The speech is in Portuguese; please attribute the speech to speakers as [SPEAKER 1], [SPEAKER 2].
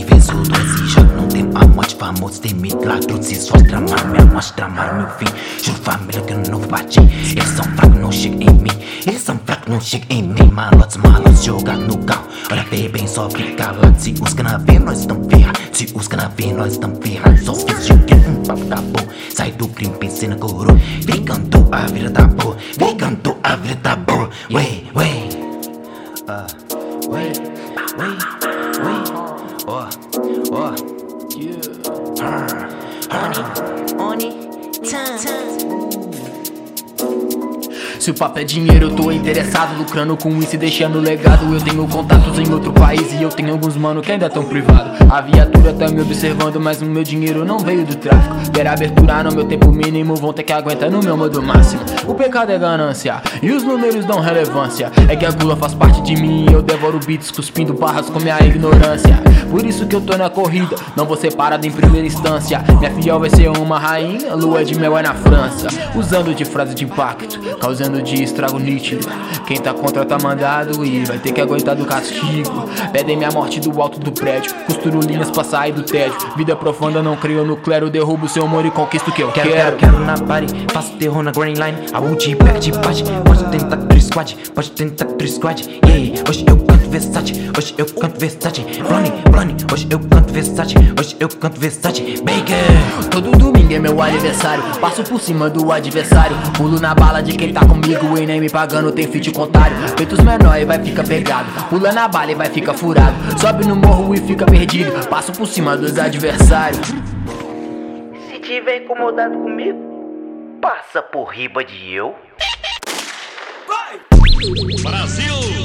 [SPEAKER 1] vezes o doce. Já não tem a morte famoso, tem milagre. Se só tramar, mesmo mas tramar meu fim. Juro família que eu não vou bater. Eles são fracos, não chegam em mim. Eles são fracos, não chegam em mim. Malotes, jogados no carro. Olha bem, só fica calado. Se os cana vê, nós estamos ferrados. Se os cana vê, nós estamos ferrados. Só fiz de que papo tá bom. Sai do crime, pensei na coroa. Vem cantou, a vida tá boa. Vem cantou, a vida tá boa. Wey.
[SPEAKER 2] Se o papo é dinheiro, eu tô interessado, lucrando com isso e deixando legado. Eu tenho contatos em outro país e eu tenho alguns mano que ainda tão privado. A viatura tá me observando, mas o meu dinheiro não veio do tráfico. Quer abertura no meu tempo mínimo, vão ter que aguentar no meu modo máximo. O pecado é ganância e os números dão relevância. É que a gula faz parte de mim e eu devoro beats cuspindo barras com minha ignorância. Por isso que eu tô na corrida, não vou ser parado em primeira instância. Minha fiel vai ser uma rainha, lua de mel é na França. Usando de frase de impacto, causando de estrago nítido. Quem tá contra tá mandado e vai ter que aguentar do castigo. Pedem minha morte do alto do prédio, costuro linhas pra sair do tédio. Vida profunda, não creio no clero, derrubo seu humor e conquisto o que eu quero.
[SPEAKER 1] Quero na party, faço terror na Grand Line. A UG pega de bate, pode tentar três squad, pode tentar três squad. Yeah, hoje eu canto Versace, hoje eu canto Versace. Blonde, hoje eu canto Versace, hoje eu canto Versace. Baker.
[SPEAKER 2] Todo domingo é meu aniversário, passo por cima do adversário. Pulo na bala de quem tá comigo e nem me pagando, tem feat contário. Peitos menor e vai ficar pegado, pula na bala e vai ficar furado. Sobe no morro e fica perdido, passo por cima dos adversários.
[SPEAKER 1] Se tiver incomodado comigo, passa por riba de eu.
[SPEAKER 3] Brasil!